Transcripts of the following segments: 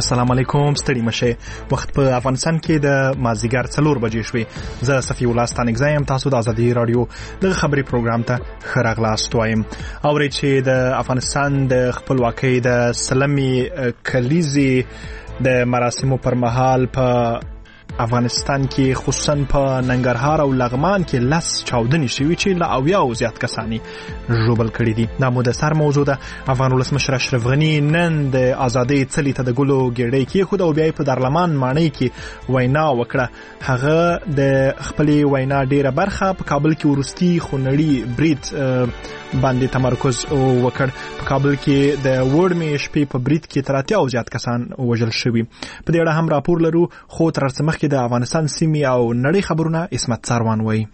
السلام علیکم. ستړي مشه. وخت په افغانستان کې د مازیګر 4 بجې شوې. زه صفی الله ستانګزایم. تاسو د ازادي رادیو د خبري پروګرام ته خراغلاست وایم. اورئ چې د افغانستان د خپلواکۍ د سلمي کلیزي د مراسمو پر مهال په افغانستان کې خصوصا په ننګرهار او لغمان کې لاس چاودنې شوې چې لا اویا او زیات کسانی ژوبل کړي دي. دا مو د سر موضوع ده. افغان ولسمشر اشرف غنی نن د ازادۍ څلي ته د ګلو ګېډۍ کې خود او بیا په دارلمان ماڼۍ کې وینا وکړه. هغه د خپلې وینا ډیره برخه په کابل کې ورستي خونړي برید باندې تمرکز وکړ. په کابل کې د وړمې شپې په برید کې 30 او زیات کسان وژل شوي. په دې اړه هم راپور لرو، خو تر څو مخکې د افغانستان سیمې او نړۍ خبرونه اسمت ساروان وایي.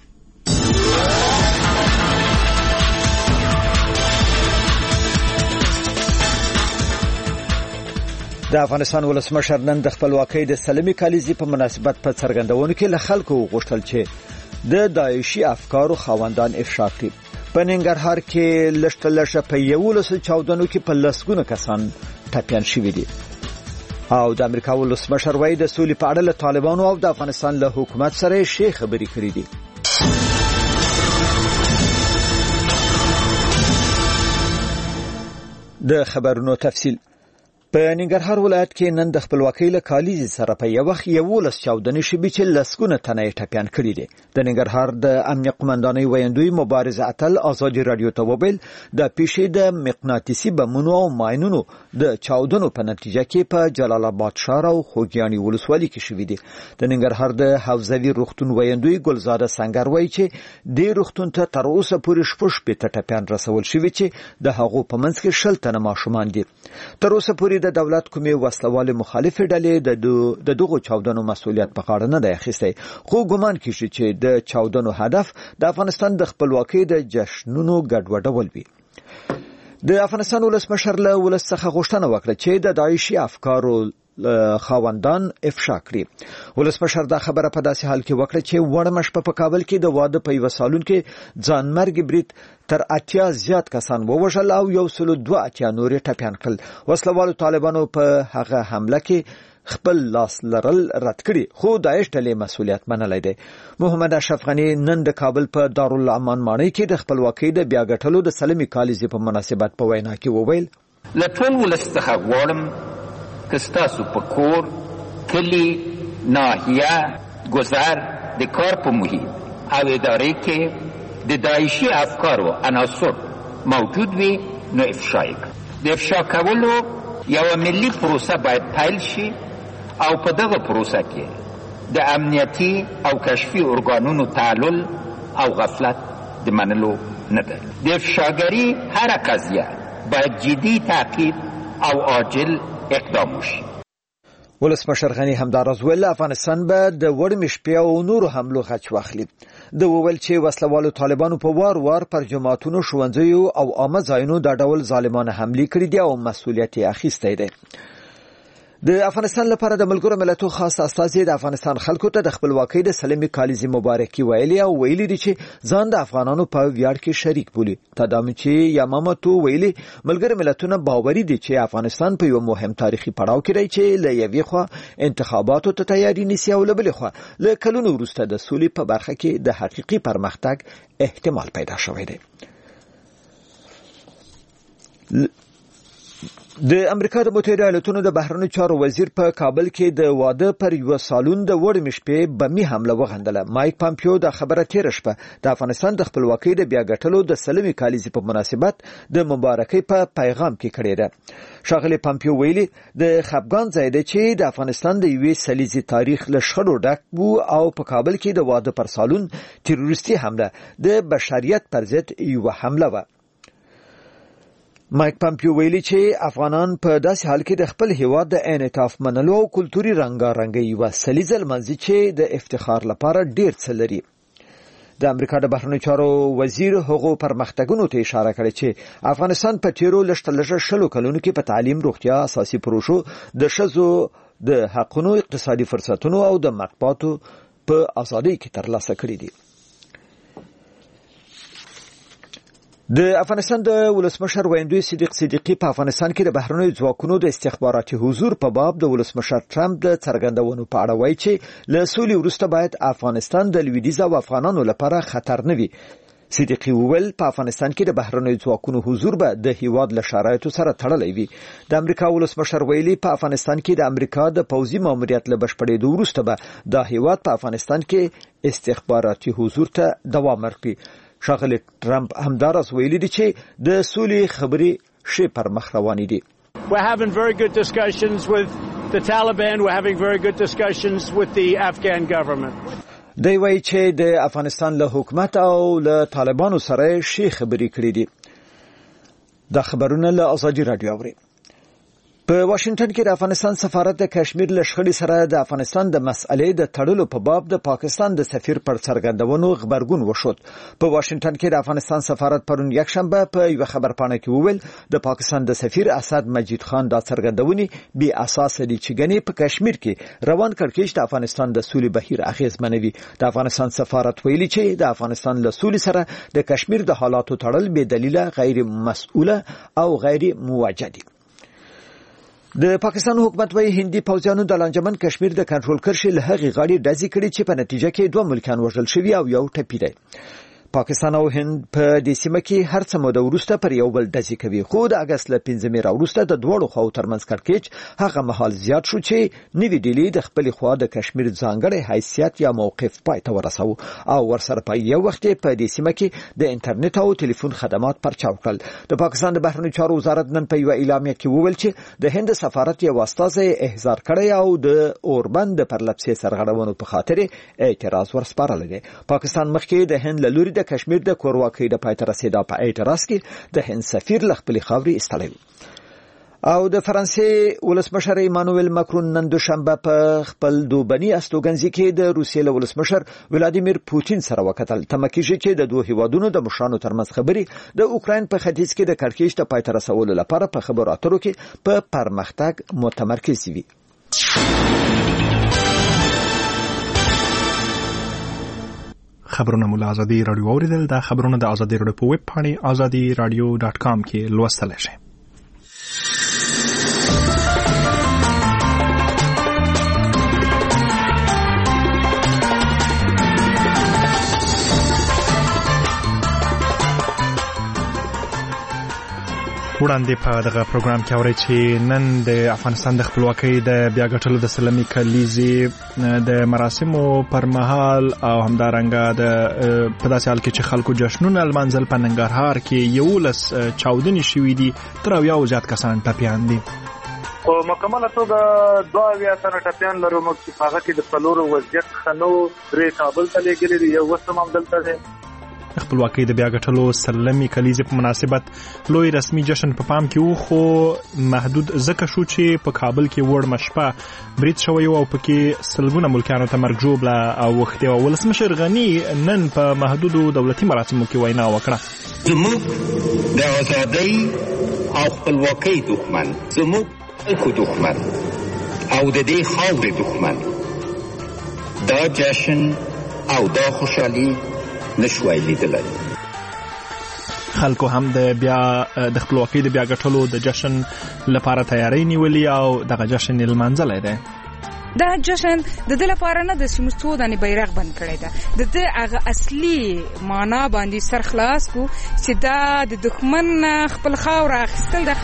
د افغانستان ولسمشر نن د خپلواکۍ د سلمي کالیزې په مناسبت په څرګندونو کې له خلکو غوښتل چې د داعشي افکارو خاوندان افشا کړي. په ننګرهار کې لږه په 11 چاودنو کې په لسګونه کسان ټپيان شوي دي. او د امریکا ولسمشر وایي د سولې په اړه له طالبانو او د افغانستان له حکومت سره شي خبرې کړې دي. د خبرونو تفصیل. په ننګرهار ولایت کې نن د خپلواکۍ له کالیزې سره په یو وخت 11 چاودنې شوې چې لسګونه تنه ټپيان کړي دي. د ننګرهار د امنیت قومندانۍ ویاندوی مبارز اتل ازادي رادیو ته وویل د پیښې د مقناطیسي بمونو او ماینونو د چاودنو په نتیجه کې په جلال آباد ښار او خوږیاڼي ولسوالۍ کې شوې دي. د ننګرهار د حوزوي روغتون ویاندوی ګلزاده سنگر وایي چې د روغتون ته تر اوسه پورې 6 ټپيان رسول شوي چې د هغو په منځ کې 60 تنه ماشومان دي. تر اوسه پورې د دولت کومې وسلواله مخالفه ډلې د دغو چاودنو مسؤلیت په غاړه نه دی اخیستی، خو ګومان کیږي چې د چاودنو هدف د افغانستان د خپلواکۍ د جشنونو ګډوډول وي. د افغانستان ولسمشر له ولس څخه غوښتنه وکړه چې د داعشي افکارو خاوندان افشا کړي. ولسمشر دا خبره په داسې حال کې وکړه چې وړمش په کابل کې د واده په یو سالون کې ځانمرګ برید تر 80 زیات کسان ووژل او 102 نور ټپيان کړل. وسلوالو طالبانو په هغه حمله کې خپل لاس لرل رد کړي، خو داعش ډلې مسؤلیت منلی دی. محمد اشرف غنی نن د کابل په دارالامان ماڼۍ کې د خپلواکۍ د بیا ګټلو د سلمي کالیزې په مناسبت په وینا کې وویل له ټول ولس څخه غواړم که ستاسو په کور، کلی، ناحیه، گذر، د کار په محیط او ادارې کې د داعشي افکارو عناصر موجود وي نو افشا یې کړئ. د افشا کولو یوه ملي پروسه باید پیل شي او په دغه پروسه کې د امنیتي او کشفي ارګانونو تعلل او غفلت د منلو نه ده. د افشاګري هر قضیه باید جدي تعقیب او عاجل اقدام وشي. ولسمشر غنی همداراز ویل افغانستان به د وړمې شپې او نورو حملو غچ واخلي. د وویل چې وسلوالو طالبانو په وار پر جماعتونو، ښوونځیو او عامه ځایونو د ډول ظالمانه حملې کړې دي او مسؤلیت یې اخیستی دی. د افغانستان لپاره د ملګرو ملتونو خاص استازي د افغانستان خلکو ته د خپلواکۍ د سلمي کالیزې مبارکي ویلي او ویلي دي چې ځان د افغانانو په ویاړ کې شریک بولي. تدامچی یامامتو ویلي ملګرو ملتونو باوري دي چې افغانستان په یو مهم تاریخي پړاو کې دی چې له یوې خوا انتخاباتو ته تیاری نیسي او له بلې خوا له کلونو وروسته د سولې په برخه کې د حقيقي پرمختګ احتمال پیدا شوی دی. د امریکا د متحده ایالاتونو د بهرنیو چارو وزیر په کابل کې د واده پر یو سالون د وړمې شپې بمي حمله وغندله. مایک پامپیو د خبره تیر شپه د افغانستان د خپلواکۍ د بیا ګټلو د سلمي کالیزې په مناسبت د مبارکۍ په پیغام کې کړې ده. ښاغلی پامپیو ویلي د خپګان ځای دی چې د افغانستان د یوې سلیزې تاریخ له شخړو ډک وو او په کابل کې د واده پر سالون تروریستي حمله د بشریت پر ضد یوه حمله وه. مایک پامپیو ویلي چې افغانان په داسې حال کې د خپل هیواد د انعطاف منلو او کلتوري رنګارنګۍ یوه سلیزه لمانځي چې د افتخار لپاره ډیر څه لري. د امریکا د بهرنیو چارو وزیر هغو پرمختګونو ته اشاره کړې چې افغانستان په تیرو لږ 10 کلونو کې په تعلیم، روغتیا، اساسي پروژو، د ښځو د حقونو، اقتصادي فرصتونو او د مطبوعاتو په ازادۍ کې ترلاسه کړې دي. د افغانستان د ولسمشر ویندوی صدیق صدیقی په افغانستان کې د بهرنیو ځواکونو د استخباراتي حضور په باب د ولسمشر ټرمپ د څرګندونو په اړه وایي چې له سولې وروسته باید افغانستان د لویدیځ او افغانانو لپاره خطر نه وي. صدیقی وویل په افغانستان کې د بهرنیو ځواکونو حضور به د هیواد له شرایطو سره تړلی وي. د امریکا ولسمشر ویلي په افغانستان کې د امریکا د پوځي ماموریت له بشپړېدو وروسته به د هیواد په افغانستان کې استخباراتي حضور ته دوام ورکړي. ښاغلی ټرمپ همداراز ویلي دي چې د سولې خبرې ښې پر مخ روانې دي. We're having very good discussions with the Taliban. We're having very good discussions with the Afghan government. دی وایي چې د افغانستان له حکومت او له طالبانو سره ښې خبرې کړې دي. دا خبرونه له ازادي رادیو اوري. په واشنگټن کې د افغانستان سفارت د کشمیر له شخړې سره د افغانستان د مسئلې د تړلو په باب د پاکستان د سفیر پر څرګندونو خبرګون وشود. په واشنگټن کې د افغانستان سفارت پرون یکشنبه په یو خبرپاڼه کې وویل د پاکستان د سفیر اسد مجید خان دا څرګندونې بې اساس دي چې ګنې په کشمیر کې روان کړکېچ د افغانستان د سولې بهیر اغیزمنوي. د افغانستان سفارت ویلي چې د افغانستان له سولې سره د کشمیر د حالاتو تړل بې دلیله غیر مسؤله او غیر موجه دي. د پاکستان حکومت وايي هندي پوځیانو د لانجمن کشمیر د کنټرول کرښې له هغې غاړې ډزې کړې چې په نتیجه کې 2 ملکیان وژل شوي او یو ټپي دی. پاکستان او هند په دې سیمه کې هر څه موده وروسته پر یو بل ډزې کوي. خو د اگست له 15 وروسته د دوړو خو ترمنځ کړکېچ هغه مهال زیات شو چې نوی ډیلی د خپل خوا د کشمیر ځانګړی حیثیت یا موقف پای ته ورساو او ورسره په یو وخت په دې سیمه کې د انټرنیټ او ټلیفون خدمات پرچاو کړل. د پاکستان د بهرنیو چارو وزارت نن په یو اعلامیه کې وویل چې د هند سفارت یو استازی احضار کړی او د اوربند د پرلپسې سرغړونو په خاطر اعتراض ورسپارل دی. پاکستان مخکې د هند له لوري د کشمیر د کورواکۍ د پای ته رسیدا په اعتراض کې د هند سفیر له خپلې خاورې ایستلی. او د فرانسې ولسمشر ایمانوئل ماکرون نن دوشنبه په خپل دوبني استوګنځي کې د روسیې له ولسمشر ولادیمیر پوتین سره وکتل. تمه کېږي چې د دوه هیوادونو د مشرانو ترمنځ خبرې د اوکراین په ختیځ کې د کړکېچ د پای ته رسولو لپاره په خبرو اترو کې په پرمختګ متمرکز وي. خبرونه مو له ازادي رادیو اوریدل. دا خبرونه د ازادي رادیو په ویب پاڼه azadiradio.com کې لوستل شي. وړاندې په دغه پروګرام کې اوري چې نن د افغانستان د خپلواکۍ د بیا ګټلو د سلمي کلیزې د مراسمو پر مهال او همدارنګه د په داسې حال کې چې خلکو جشنونه لمانځل په ننګرهار کې 11 چاودنې شوې دي. تر 10 زیات کسان ټپیان دي. په مکمله توګه 2 سره ټپیان لرو. موږ چې هغه کې د څلورو وضعیت خنو درې کابل ته لېږلي دي، یو وسم هم دلته دی. خپلواکۍ د بیا ګټلو سلمي کلیزې په مناسبت لوی رسمي جشن په پام کې وو، خو محدود ځکه شو چې په کابل کې وړ مشپه برید شوی او پکې سلګونه ملکیانو ته مرګ ژوبله اوښتې وه. ولسمشر غني نن په محدودو دولتي مراسمو کې وینا وکړه. زموږ د ازادۍ او خپلواکۍ دښمن، زموږ خلکو دښمن او د دې خاورې دښمن دا جشن او دا خوشحالي نشوای لیدلای. خلکو هم د خپلواکۍ د بیا ګټلو د جشن لپاره تیاری نیولې او دغه جشن لمانځلی دی. دا جشن د دې لپاره نه د سیمستو د بیرغ بند کړی ده، د دې هغه اصلي معنا باندې سر خلاص کو چې دا د دښمن خپل خاوره اخیستل ده.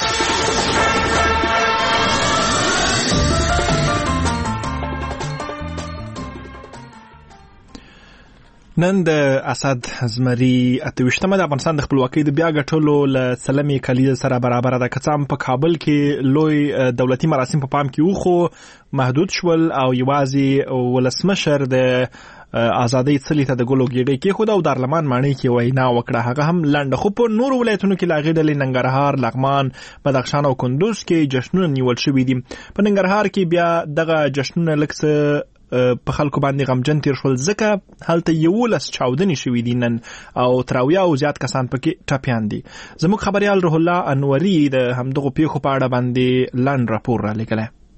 نن د اسد زمری 28مه د افغانستان د خپلواکۍ د بیا ګټلو له سلمي کلیزې سره برابر ده. کڅام په کابل کې لوی دولتي مراسم په پام کې وو، خو محدود شول او یوازې ولسمشر د ازادۍ څلي ته د ګلو ګیډۍ کې خو د دارلمان ماڼۍ کې وینا وکړه. هغه هم لنډه، خو په نورو ولایتونو کې لاغې ډلې ننګرهار، لغمان، بدخشان او کندوز کې جشنونه نیول شوي دي. په ننګرهار کې بیا دغه جشنونه لږ څه په خلکو باندې غمجن تیر شول ځکه هلته 11 چاودنې شوې دي نن او تر 10 زیات کسان پکې ټپیان دي. زموږ خبريال روح الله انوري د همدغه پیښو په اړه باندې لاند راپور را لیکلی.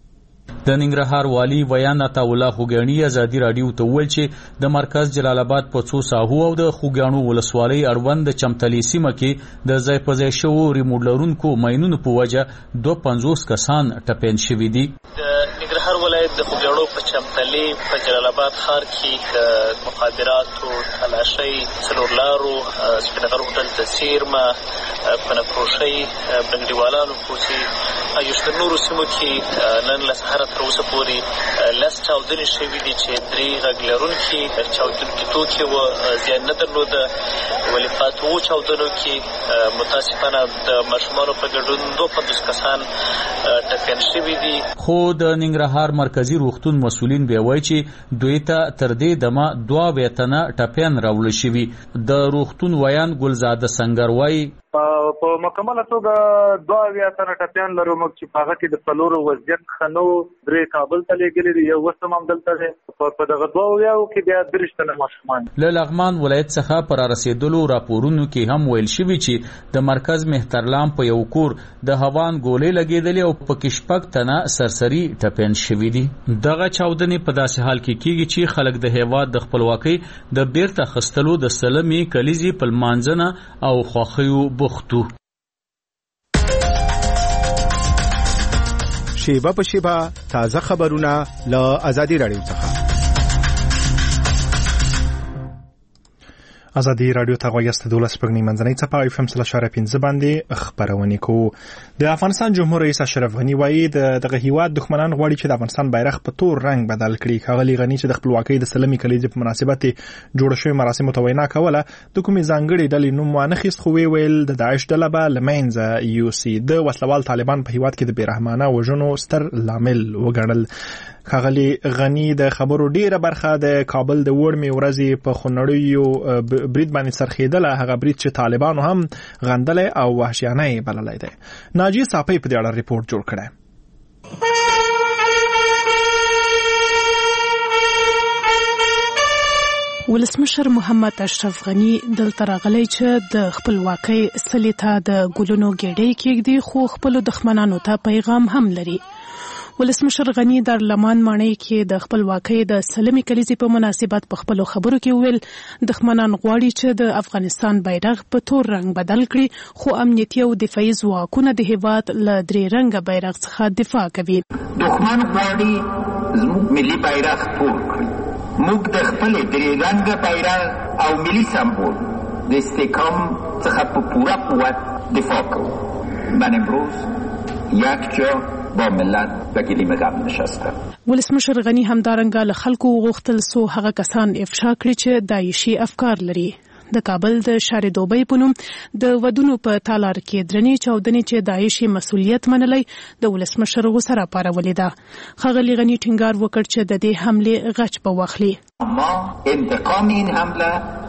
د ننګرهار والی ویان عطاالله خوګانی ازادي رادیو ته وویل چې د مرکز جلال آباد په څو ساحو او د خوګانو ولسوالۍ اړوند د چمتلي سیمه کې د ځای په ځای شوو ریموټ لرونکو ماینونو په وجه 250 کسان ټپین شوي دي. د ننګرهار ولایت د خوګانو په چمتلي په جلال آباد ښار کې مخابراتو تلاشۍ څلورلارو سپینغر هوټل ته څیرمه پنکروشۍ بنګړیوالانو کوڅې یو نورو سیمو کې نن له سهاره تر اوسه پورې لس چاودنې شوي دي چې 3 غږ لرونکي چاودونکي توکي وو زیان نه درلوده ولې په 2 چاودنو کې متاسفانه د ماشومانو په ګډون 250 کسان ټپیان شوي دي. خو د ننګرهار مرکزی روغتون مسؤلین بیا وایي چې دوی ته تر دې دمه 2 ویتنه ټپیان راوړل شوي. د روغتون ویان ګلزاده سنگر وایي په مکمله توګه 2 ویتنه ټپیان لرو موږ چې په هغه کې د څلورو وضعیت خنو 3 کابل ته لېږلي دي یو اوس هم دلته دی په دغه 2 ویاو کې بیا 3 تنه ماشومان. له لغمان ولایت څخه پر رسیدلو راپورونو کې هم ویل شوي چې د مرکز مهترلام په یو کور د هوان ګولې لګېدلې او په کې 6 تنه سرسري ټپیان شوي دي. دغه چاودنې په داسې حال کې کیږي چې خلک د هیواد د خپلواکۍ د بیرته خستلو د سلمي کلیزي په لمانځنه او خوښیو بوختو. شیبه په شیبه تازه خبرونه له آزادي رادیو څخه. آزادي رادیو ته غوښتل د 12 منځنۍ څپه FM 3.15 باندې خبرونه کوو. د افغانستان جمهور رئیس اشرف غنی وایي دغه هیواد دښمنان غواړي چې د افغانستان بیرغ په تور رنگ بدل کړي. ښاغلي غنی چې د خپلواکۍ د سلمي کلیزې په مناسبت جوړ شوی مراسمو ته وینا کوله د کومې ځانګړي ډلې نوم وانخیست خو ویل د داعش ډله به لمنځه یوسي. د وسلوال طالبان په هیواد کې د بیرحمانه وژنو ستر لامل وګڼل. ښاغلي غنی د خبرو ډیره برخه د کابل د وړمې ورځې په خونړیو برید باندې سرخیدله، هغه برید چې طالبانو هم غندلی او وحشیانه یې بللی دی. ناجیه صافی په دې اړه ریپورت جوړ کړی. ولسمشر محمد اشرف غنی دلته راغلی چې د خپلواکۍ سلې ته د ګلونو ګېډۍ کېږدي، خو خپلو دښمنانو ته پیغام هم لري. ولسمشر غنی در لمان ماڼۍ کې د خپلواکۍ د سلمي کلیزې په مناسبت په خپلو خبرو کې ویل دښمنان غواړي چې د افغانستان بیرغ په تور رنګ بدل کړي، خو امنیتي او دفاعي ځواکونه د هیواد له 3 رنګه بیرغ څخه دفاع کوي. دښمن غواړي زموږ ملي بیرغ تور کړي. موږ د خپل 3 رنګه بیرغ او ملي سمبول د استحکام څخه په پوره قوت دفاع کوو. من امروز یک جا با ملت و گلیم غم نشستم. ولسمشر غنی همدارنګه له خلکو وغوښتل څو هغه کسان افشا کړي چې داعشي افکار لري. د کابل د شارع دوبۍ په نوم د ودونو په تالار کې درنې چاودنې چې داعشي مسؤلیت منلی د ولسمشر غوسه راپارولې ده. ښاغلي غنی ټینګار وکړ چې د دې حملې غچ به واخلي. اما انتقام این حمله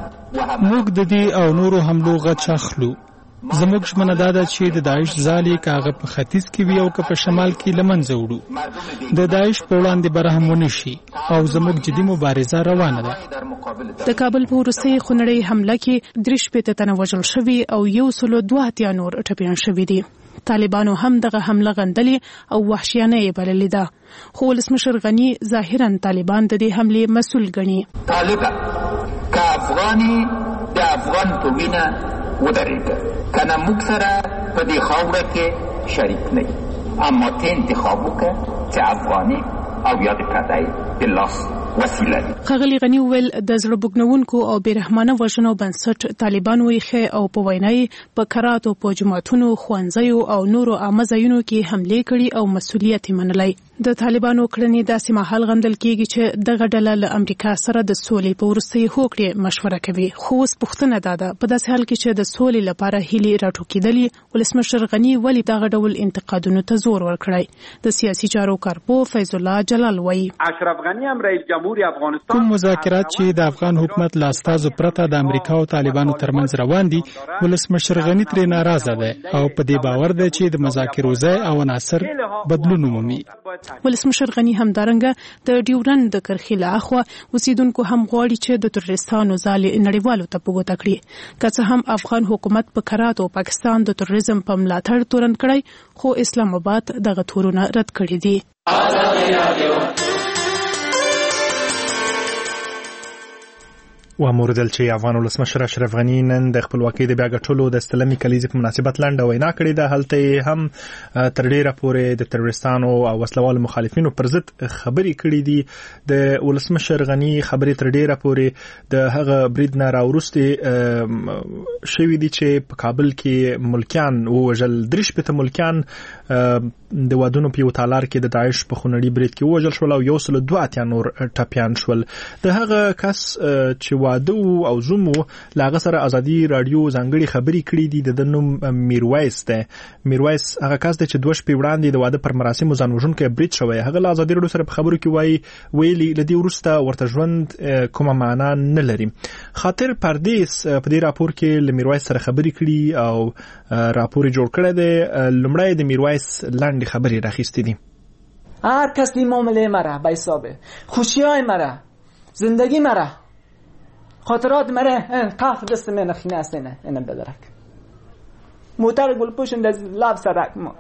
موږ د دې او نورو حملو غچ اخلو. زموږ ژمنه دا ده چې د داعش ځالې کاغه په ختیځ کې وي او که په شمال کې لمنځه وړو. د داعش په وړاندې برهم ونه شي او زموږ جدي مبارزه روانه ده. د کابل په وروستۍ خونړۍ حمله کې 3 تنه وژل شوي او 102 نور ټپیان شوي دي. طالبانو هم دغه حمله غندلې او وحشیانه یې بللې ده، خو ولسمشر غنی ظاهرا طالبان د دې حملې مسؤل ګڼي. طالبان که افغاني د افغان په وینه ودرېده کنه موږ سره په دې خاوره کې شریک نه یو، اما ته انتخاب وکړه چې افغاني او یا د پردی د لاس وسیله دي. ښاغلي غني وویل د زړه بوږنونکو او بېرحمانه وژنو بنسټ طالبان ویښی او په وینا یې په کراتو په جوماتونو، ښوونځیو او نورو عامه ځایونو کې حملې کړي او مسؤلیت یې منلی. د طالبانو کړنې داسې مهال غندل کېږي چې دغه ډله له امریکا سره د سولې په وروستۍ هوکړې مشوره کوي. خو اوس پوښتنه دا ده په داسې حال کې چې د سولې لپاره هیلې راټوکېدلې، ولسمشر غني ولې دغه ډول انتقادونو ته زور ورکړی؟ د سیاسي چارو کارپو فیض الله جلال وایي اشرف غنی هم رئیس جمهور افغانستان کوم مذاکرات چې د افغان حکومت له استازو پرته د امریکا او طالبانو ترمنځ روان دي، ولسمشر غني ترې ناراضه ده او په دې باور ده چې د مذاکرو ځای او عناصر بدلون ومومي. ولسمشر غنی همدارنګه د ډیورند د کرښې له اخوا اوسیدونکو هم غواړي چې د تروریستانو ځالې نړیوالو ته په ګوته کړي. که څه هم افغان حکومت په کرات او پاکستان د تروریزم په ملاتړ تورن کړی، خو اسلام آباد دغه تورونه رد کړي دي. وموردل چې افغان ولسمشر اشرف غنی نن د خپلواکۍ د بیا ګټلو د استلمي کلیزې په مناسبت لنډه وینا کړې ده. هلته هم تر ډیره پورې د تروریستانو او وسلوال مخالفینو پر ضد خبرې کړې دي. د ولسمشر غنی خبرې تر ډیره پورې د هغه برید نه راوروسته شوې دي چې په کابل کې ملکیان ووژل، 3 ملکیان د وادونو په یو تالار کې د داعش په خونړي برید کې ووژل شول او 102 نور ټپیان شول. د هغه کس چې واده او زوم لاغه سره ازادي رادیو ځانګړي خبري کړې دي. د نوم میرویس ده. میرویس هغه کس چې 2 شپې وړاندې د واده پر مراسمو ځان وژونکي برید شوی، هغه له ازادي رادیو سره په خبرو کې ویلي لدی ورسته ورته ژوند کومه معنا نه لري. خاطر پردیس په دې راپور کې له میرویس سره خبري کړي او راپور جوړ کړی دی. لمړی د میرویس لاندې خبري راخیستې دي. هر کسی معامله مرا به حسابه، خوشیای مرا، زندگی مرا، خاطرات مرا قف دست من خینه استنه اینم بدرک موتر گلپوشن در لب سرک ما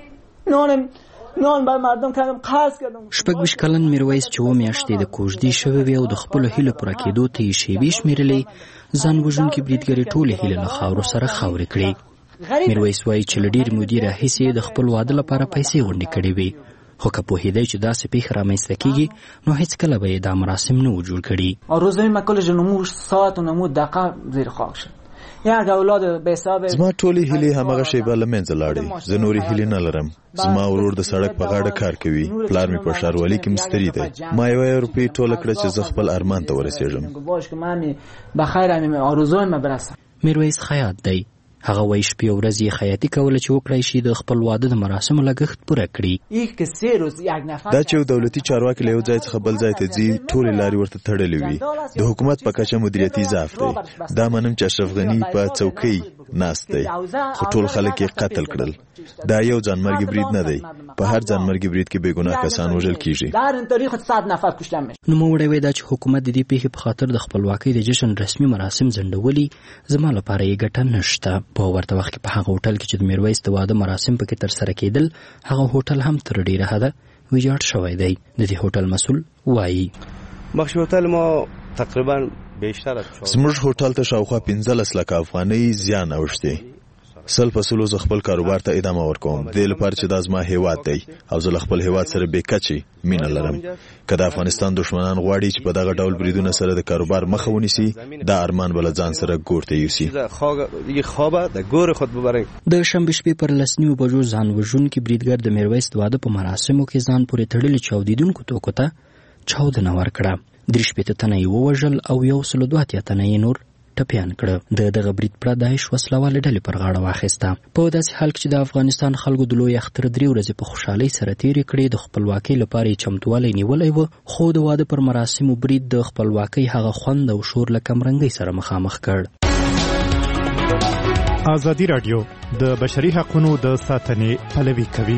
نان بر مردم کردم قرض کردم. 26 کلن میرویس چې و میاشتې د کوژدې شوی وي او د خپل هیله پوره کېدو ته یې شیبې شمیرلې، ځان وژونکي بریدګرې ټولې هیله له خاورو سره خاورې کړې. میرویس وایي چې له ډېرې مودې راهیسې د خپل واده لپاره پیسې غونډې کړې وي، خو که پوهېدی چې داسې پیښه رامنځته کېږي نو هیڅکله به یې دا مراسم نه و جوړ کړي. آرزوی من کلش نمو ساعت و نمو دقیقه زیر خاک شد. یک اولاد به حساب زما ټولې هیلې همغه شیبه له منځه لاړې. زه نورې هیلې نه لرم. زما ورور د سړک په غاړه کار کوي، پلار مې په ښاروالۍ کې مستري دی. ما 1 روپۍ ټوله کړه چې زه خپل ارمان ته ورسېږم. بخیر مې آرزوی من برسم. میرویس خیاط دی. هغه وایي شپې او ورځې یې خیاطي کوله چې وکړای شي د خپل واده د مراسمو لګښت پوره کړي. دا چې یو دولتي چارواکي له یو ځای څخه بل ځای ته ځي، ټولې لارې ورته تړلې وي. د حکومت په کچه مدیریتي ضعف دی. دا منم چې اشرف غني په څوکۍ ناست دی، خو ټول خلک یې قتل کړل. دا یو ځانمرګي برید نه دی. په هر ځانمرګي برید کې بېګناه کسان وژل کیږي. نوموړی وایي دا چې حکومت د دې پیښې په خاطر د خپلواکۍ د جشن رسمي مراسم ځنډولي، زما لپاره یې ګټه نشته. په ورته وخت کې په هغه هوټل کې چې د میرویس د واده مراسم پکې ترسره کېدل، هغه هوټل هم تر ډیره حده ویجاړ شوی دی. د دې هوټل مسؤل وایي مخکې هوټل ما تقریبا بیشتر زموږ هوټل ته شاوخوا 15 لک افغانۍ زیان اوښتی. سل فصلو زه خپل کاروبار ته ادامه ورکوم، د لپاره چې دا زما هیواد دی او زه خپل هیواد سره به کچي مینه لرم. که د افغانستان دشمنان غواړي چې په دغه ډول بریدونو سره د کاروبار مخه ونیسي، دا ارمان بل ځان سره ګورته یوسي. د شنبه شپې پر 9 بجو ځان وژونکي بریدګر د میرویس د واده په مراسمو کې ځان پورې تړلي چاودیدونکو توکو ته چاودنه ورکړه. 3 تنه یې ووژل او 102 تنه یې نور ټپیان کړه. دغه برید پر داعش وسلواله ډلې پر غاړه واخیسته. په داسې حال کې چې د افغانستان خلکو د لوی اختر 3 ورځې په خوشحالۍ سره تیرې کړې، د خپلواکۍ لپاره یې چمتووالی نیولی و، خو د واده پر مراسمو برید د خپلواکۍ هغه خوند او شور له کمرنګۍ سره مخامخ کړ. ازادي رادیو د بشري حقوقو د ساتنې پلوي کوي.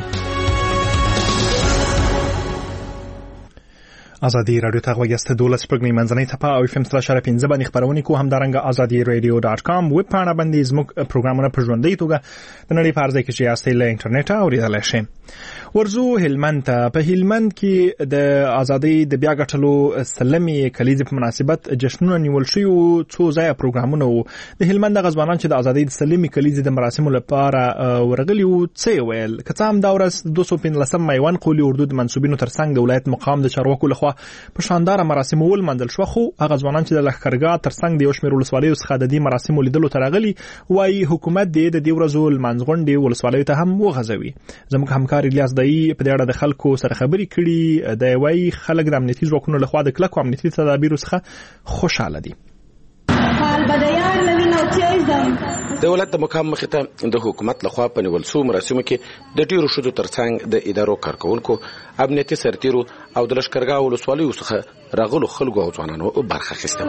ازادي رادیو ته غوږیاست. 12 پرګنی منځنۍ ټپه او FM 3.15 باندې خبرونه کوو. همدارنګه azadiradio.com ویب پاڼه باندې زموږ پروګرامونه په ژوندۍ توګه د نړۍ په هر ځای کې چې یاستئ له انټرنیټ اوریدلای شئ. ورزو هلمند ته. په هلمند کې د ازادۍ د بیا ګټلو سلمي کلیزې په مناسبت جشنونه نیول شوي او څو ځای پروګرامونه وو. د هلمند غزوانان چې د ازادۍ د سلمي کلیزې د مراسمو لپاره ورغلي وو څه ویل. که څه هم دا ورځ 215 میوان قولي اردو د منسوبینو ترڅنګ د ولایت مقام د چارواکو لخوا په شاندار مراسمو ولمنځل شو، خو هغه ځوانان چې د لښکرګاه ترڅنګ د یو شمېر ولسوالیو څخه د دې مراسمو لیدلو ته راغلي وایي حکومت د دې ورځو لمانځغونډې ولسوالیو ته هم وغځوي. زموږ همکار الیاس دایي په دې اړه د خلکو سره خبرې کړي. د وایي خلک د امنیتي ځواکونو لخوا د کلکو امنیتي تدابیرو څخه خوشاله دي. فعال بدیان لوینو د ولایت د مقام مخې ته د حکومت لخوا په نیول شوو مراسمو کې د ډیرو ښځو ترڅنګ د ادارو کارکوونکو، امنیتي سرتیرو او د لښکرګاه ولسوالیو څخه راغلو خلکو او ځوانانو برخه اخیسته.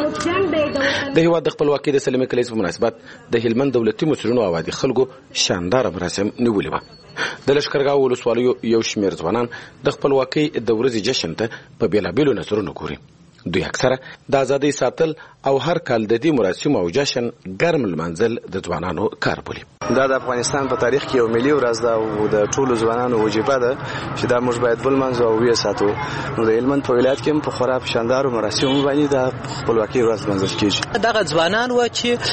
د هېواد د خپلواکۍ د سلمې کلیزې په مناسبت د هلمند دولتي مسؤلینو او عادي خلکو شانداره مراسم نیولي وو. د لښکرګاه ولسوالیو یو شمېر ځوانان د خپلواکۍ د ورځې جشن ته په بېلابېلو نظرونو ګوري. دوی اکثره د ازادۍ ساتل او هر کال د دې مراسمو او جشن ګرم لمانځل د ځوانانو کار بولي. دا د افغانستان په تاریخ کې یو ملي ورځ ده او د ټولو ځوانانو وجیبه ده چې دا موږ باید ولمانځو او ویې ساتو. نو د هلمند په ولایت کې هم په خورا شاندارو مراسمو باندې د خپلواکۍ ورځ لمانځل کېږي. دغه ځوانان و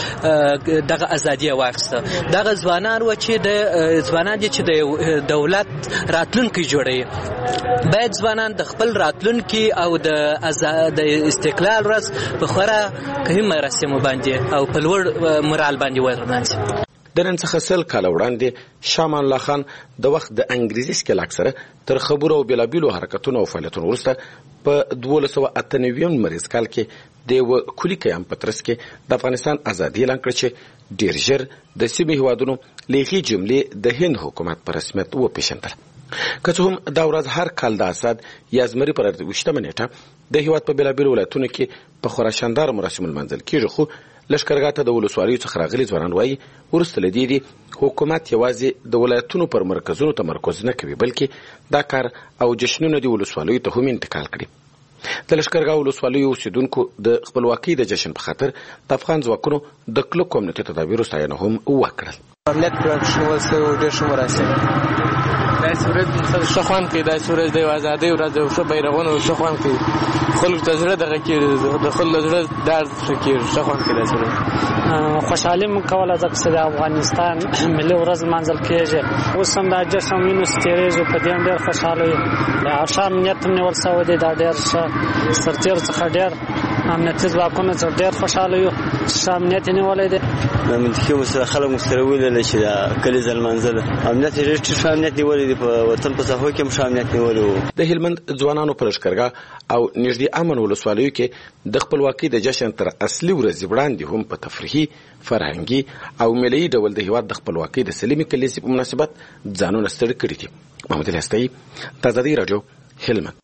چې دغه ازادي واخیسته، دغه ځوانان و چې د ځوانان چې د دولت راتلونکي جوړوي، باید ځوانان د خپل راتلونکي او د استقلال ورځ په خورا کوي مراسمو باندې او په لوړ مورال باندې ولمانځي. د نن څخه 100 کاله وړاندې شاه امان الله خان د وخت د انګریزي سکیل اکثره تر خبرو او بېلابېلو حرکتونو او فعالیتونو وروسته په 1298 لمریز کال کې د یو کلي قیام په ترڅ کې د افغانستان ازادي اعلان کړه چې ډېر ژر د سیمې هېوادونو له هغې جملې د هند حکومت په رسمیت وپېژندل. که څه هم دا ورځ هر کال د اسد یا زمري پر 28 نیټه د هېواد په بېلابېلو ولایتونو کې په خورا شانداره مراسمو لمانځل کېږي، خو لښکرګاه ته د ولسوالیو څخه راغلي ځوانان وایي وروسته له دې حکومت یوازې د ولایتونو پر مرکزونو تمرکز نه کوي، بلکې دا کار او جشنونه د ولسوالیو ته هم انتقال کړي. د لښکرګاه ولسوالیو اوسېدونکو د خپلواکۍ د جشن په خاطر د افغان ځواکونو د کلکو امنیتي تدابیرو ستاینه هم وکړل. امنیت پرې شو ډېر ښه مراسم داسې ورځ ښه خوند کوي، داسې ورځ د ازادۍ ورځ د ښه بیرغونه ښه خوند کوي، خلکو ته زړه دغه کېږي، د خلکو زړه درد ښه کېږي، ښه خوند کوي داسې ورځ. خوشحالي موږ کوله ځکه چې د افغانستان ملي ورځ لمانځل کېږي. اوس هم دا جشن وینو چې تېرېږي، په دې هم ډېر خوشحاله یو. ښه امنیت هم نیول شوی دی، دا ډېر ښه. سرتېرو څخه ډېر امنیتي ځواکونه څخه ډېر خوشحاله یو چې ښه امنیت یې نیولی دی. د منطقې ورسره خلک مو سره ولیدل چې دا کلیزه لمانځله، امنیت یې ډېر ښه امنیت نیولی دی، په وطن په ساحو کې هم ښه امنیت نیولی و. د هلمند ځوانانو په لښکرګاه او نږدې امن ولسوالیو کې د خپلواکۍ د جشن تر اصلي ورځې وړاندې هم په تفریحي، فرهنګي او ملي ډول د هېواد د خپلواکۍ د سلمې کلیزې په مناسبت ځانونه ستړي کړي دي. محمد علي هستایي، د ازادۍ راډیو، هلمند.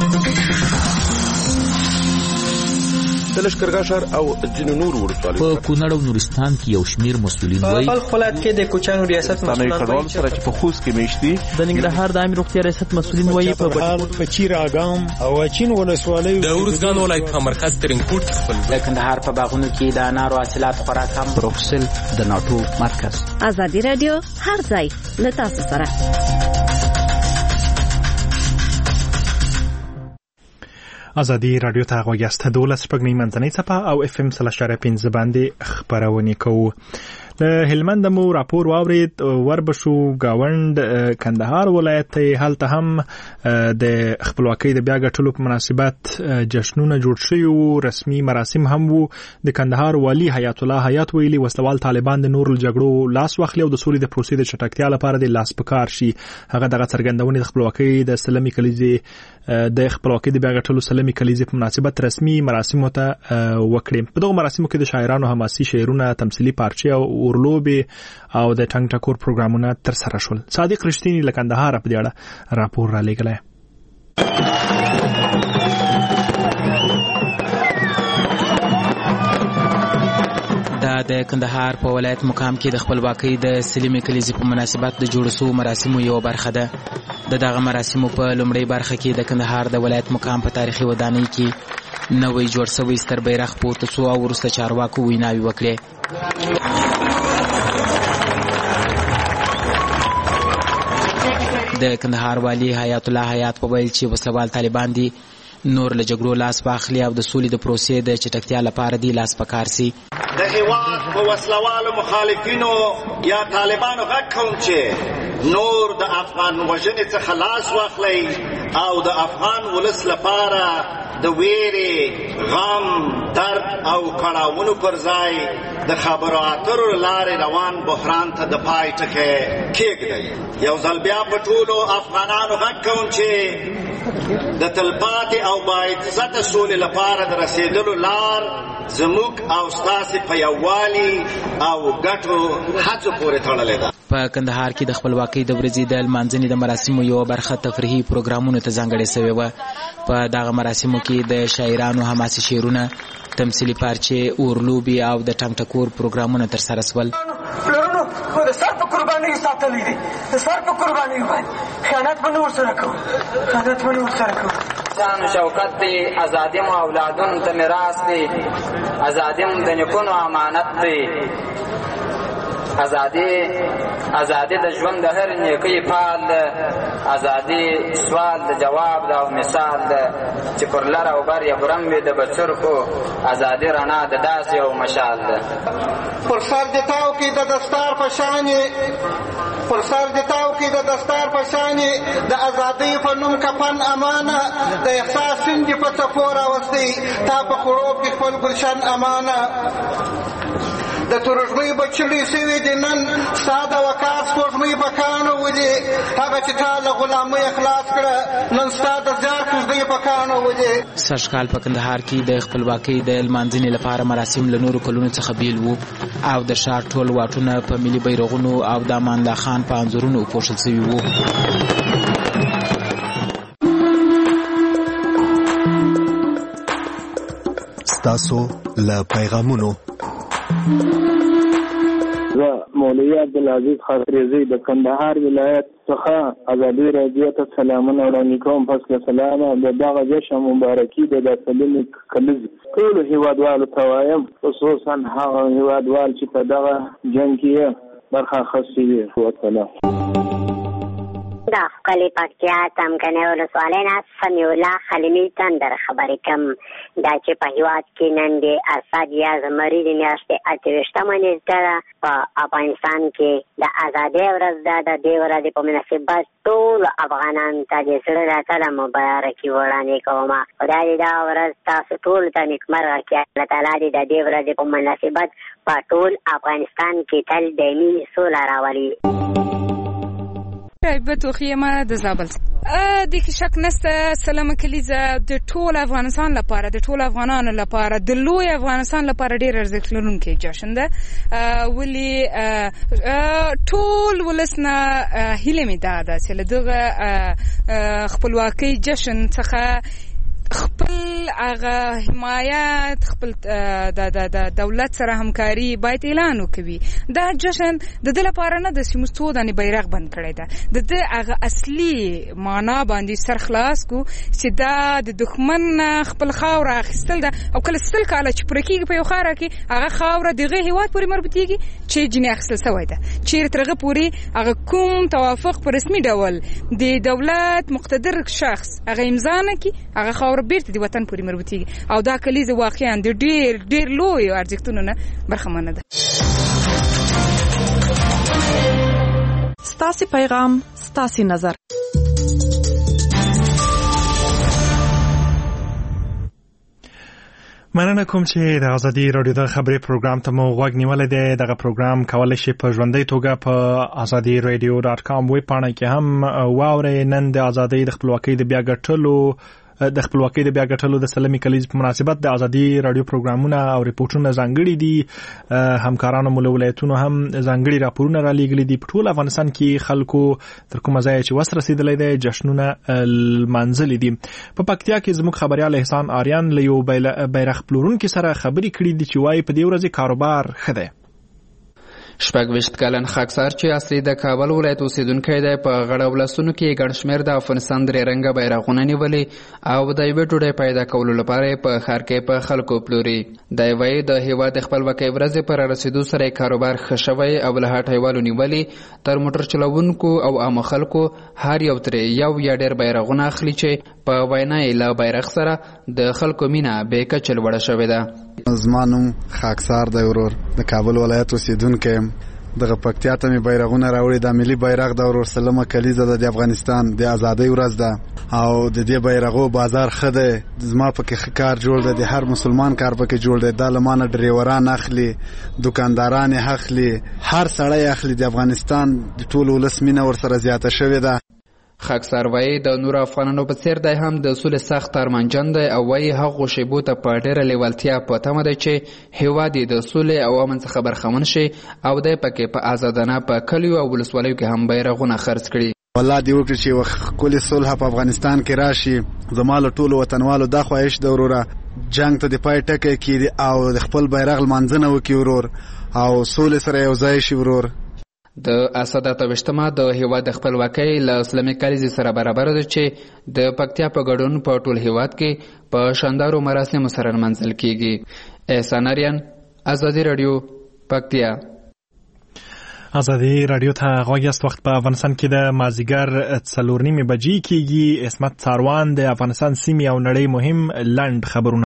د لښکرګاه ښار او ځینو نورو ولسوالیو په کونړ او نورستان کې یو شمېر مسؤلین وایي په خپل ولایت کې د کوچیانو ریاست مسؤلین وایي چې په خوست کې میشتي د ننګرهار د عامه روغتیا ریاست مسؤلین وایي په چیر اګام او چین ولسوالیو د ارزګان ولایت مرکز ترنګوټ خپل د کندهار په باغونو کې د انارو حاصلات خورا کم. پروفیسور د ناټو مرکز. ازادي رادیو هر ځای له تاسو سره. ازادي رادیو ته غوږ یاست. 12 شپږنۍ منځنۍ څپه او اف ام 3.5 باندې خبرونه کوو. له هلمند مو راپور واورید وربشو گاوند کندهار ولایت هلته هم د خپلواکۍ د بیا ګټلو په مناسبت جشنونه جوړ شوي وو، رسمي مراسم هم وو. د کندهار والی حیات الله حیات ویلي وسلوال طالبان د نورو جګړو لاس واخلي او د سولې د پروسې د چټکتیا لپاره د لاس پکار شي. هغه دغه څرګندونې د خپلواکۍ د سلمې کلیزې د خپلواکۍ د بیا ګټلو سلمې کلیزې په مناسبت رسمي مراسمو ته وکړي. په دغه مراسمو کې د شاعرانو حماسي شعرونه، تمثيلي پارچې او اورلوبې او د ټنګ ټکور پروګرامونه تر سره شول. صادق رښتینی له کندهار په دې اړه راپور را لېږلی. دا د کندهار په ولایت مقام کې د خپلواکۍ د سلمې کلیزې په مناسبت د جوړ شوو مراسمو یو برخه ده. د دغه مراسمو په لومړۍ برخه کې د کندهار د ولایت مقام په تاریخي ودانۍ کې نوی جوړ شوی ستر بیرغ پورته شو او وروسته چارواکو ویناوې وکړې. د کندهار والی حیات الله حیات په ویل چې وسلوال طالبان دي نور له جګړو لاس واخلي او د سولې د پروسې د چټکتیا لپاره دی لاس پکار سي. د هېواد په وسلوالو مخالفینو یا طالبانو غږ کوم چې نور د افغان وژنې څخه لاس واخلئ او د افغان ولس لپاره د ویرې، غم، درد او کړاوونو پر ځای د خبرو اترو لارې روان بحران ته د پای ټکی کېږدئ. یو ځل بیا په ټولو افغانانو غږ کوم چې د تلپاتې او باعزته سولې لپاره د رسېدلو لار زموږ او ستاسې په یووالي او ګټو هڅو پورې تړلې ده. په کندهار کې د خپلواکۍ د ورځې د لمانځنې د مراسمو یوه برخه تفریحي پروګرامونو ته ځانګړې شوې وه. په دغه مراسمو کې د شاعرانو حماسي شعرونه، تمثیلي پارچې، اورلوبې او د ټنګ ټکور پروګرامونه ترسره شول. پلرونو خو د سر په قربانۍ ساتلی دی، د سر په قربانۍ باندې خیانت به نه ورسره کوو، خیانت به نه ورسره کوو. شان شوکت دی، ازادي مو اولادونو ته میراث دی، ازادي مو د نیکونو امانت دی. ازادي د ژوند د هر نیکۍ پال ده، ازادي سوال د جواب ده او مثال ده چې پر لر او بر یې برم وي د بڅرخو، ازادي رڼا د داسې یو مشال ده. پر سر د تاو کې د دستار په شانې، پر سر د تاو کې د دستار په شانې د ازادۍ په نوم کفن امانه، د احساس سندې په څپو راوستی تا په خړوب کې خپل ګلشن امانه. د ترژمۍ بچړې سوي دي نن ستا د وقار سپوږمۍ په کاڼو ولي، هغه چې تا له غلامۍ خلاص کړه نن ستا د زیار کوزدۍ په کاڼو ولي. سږکال په کندهار کې د خپلواکۍ د لمانځنې لپاره مراسم له نورو کلونو څخه بیل وو او د ښار ټول واټونه په ملي بیرغونو او د امان الله خان په انځورونو وپوښل شوي وو. ستاسو له پیغامونو زه مولوي عبدالعزیز خاطریزی د کندهار ولایت څخه ازادي رادیو ته سلامونه وړاندې کوم. فصل سلام د دغه جشن مبارکي د سلمې کلیز ټولو هیوادوالو ته وایم، خصوصا هغه هیوادوال چې په دغه جنګ کې برخه اخیستې وي. والسلام. دا خپلې پکتیا تمکنۍ ولسوالۍ نه سمیع الله خلیلي تندر خبرې کوم. دا چې په هېواد کې نن د اسد یا زمري د میاشتې 28مه نېټه ده، په افغانستان کې د ازادۍ ورځ ده. د دې ورځې په مناسبت ټولو افغانانو ته د زړه له تله مبارکي وړاندې کوم. خدای دې دا ورځ تاسو ټولو ته نیکمرغه کړي. الله تعالی دې د دې ورځې په مناسبت په ټول افغانستان کې تل دایمي سوله راولي. رایبت خیمه د زابل د کې شک نشته. سلام کلیزه د ټول افغانستان لپاره، د ټول افغانانو لپاره، د لوی افغانستان لپاره ډیر ارزښت لرونکی جشن ده. ولی ټول ولسنه هیله می ده چې له دغه خپلواکۍ جشن څخه خپل هغه حمایت، خپل د دولت سره همکاري باید اعلان وکړي. دا جشن د دې لپاره نه د سیمستو د بیرغ بند کړی ده، د دې هغه اصلي معنا باندې سر خلاص کو چې دا د دښمن خپل خاوره اخیستل ده. او کله ستل کاله چې پرکیږي په یو خاوره کې هغه خاوره دغه هیواد پورې مربوطیږي چې جنې اخیستل شوی ده، چیرې ترغه پورې هغه کوم توافق په رسمي ډول د دولت مقتدر شخص هغه امضا نه کړي، هغه خاوره بیرته د وطن پورې مربوطیږي. او دا کلیزه واقعا د ډیر ډیر لوی ارزښتونو نه برخمنه ده. ستاسو پیغام، ستاسو نظر. مننه کوم چې د ازادي رادیو د خبري پروګرام ته مو غوږ نیولې ده. دغه پروګرام کولای شي په ژوندۍ توګه په azadiradio.com ویب پاڼه کې هم واورئ. نن د ازادۍ د خپلواکۍ د بیا ګټلو د سلمې کلیز په مناسبت د ازادي رادیو پروګرامونه او ریپورتونه ځانګړي دي. همکارانو مو له ولایتونو هم ځانګړي راپورونه را لېږلي دي. په ټول افغانستان کې خلکو تر کومه ځایه چې وس رسېدلی دی جشنونه لمانځلي دي. په پکتیا کې زموږ خبریال احسان آریان له یو بیرغ پلورونکي سره خبرې کړي دي چې وایي په دې ورځې کاروبار ښه دی. شپږ ویشت کلن خاکسار چې اصلي د کابل ولایت اوسیدونکی دی په غړ ولسونو کې ګڼ شمېر د افغانستان درې رنګه بیرغونه نیولي او د یوې ډوډۍ پیدا کولو لپاره په ښار کې په خلکو پلوري. دی وایي د هېواد د خپلواکۍ ورځې په رارسېدو سره یې کاروبار ښه شوی او له هټیوالو نیولي تر موټر چلوونکو او عامه خلکو هر یو ترې یو یا ډېر بیرغونه اخلي چې په وینا یې له بیرغ سره د خلکو مینه بې کچې لوړه شوې ده. زما نوم خاکسار دی ورور، د کابل ولایت اوسیدونکی یم. دغه پکتیا ته مې بیرغونه راوړي. د ملي بیرغ د ورور سلمه کلیزه ده، د افغانستان د ازادۍ ورځ ده او د دې بیرغو بازار ښه دی. زما پکې ښه کار جوړ دی، د هر مسلمان کار پکې جوړ دی. دا له مانه ډریوران اخلي، دکانداران اخلي، هر سړی اخلي. د افغانستان د ټول ولس مینه ورسره زیاته شوې ده. خاکسار وایي د نور افغانانو په څیر دی هم د سولې سخت ارمانجن دی او وایي هغو شیبو ته په ډېره لیوالتیا په تمه دی چې هیواد یې د سولې او امن څخه برخمن شي او دی پکې په ازادانه په کلیو او ولسوالیو کې هم بیرغونه خرڅ کړي. والله دې وکړي چې ښکلې صلح په افغانستان کې راشي. زما له ټولو وطنوالو دا خواهش ده وروره، جنګ ته د پای ټکی کړي او د خپل بیرغ لمانځنه وکړي ورور او سولې سره یو ځای شي ورور. د اسد 28مه د هیواد د خپلواکۍ له اسلامي کلیزې سره برابر ده چې د پکتیا په ګډون په ټول هیواد کې په شاندارو مراسمو سره نمانځل کیږي. احسان اریان، ازادي رادیو، پکتیا. ازادي رادیو ته غوږ یاست. وخت په افغانستان کې د مازیګر 4:30 بجې کېږي. عصمت څاروان د افغانستان سیمې او نړۍ مهم لنډ خبرونه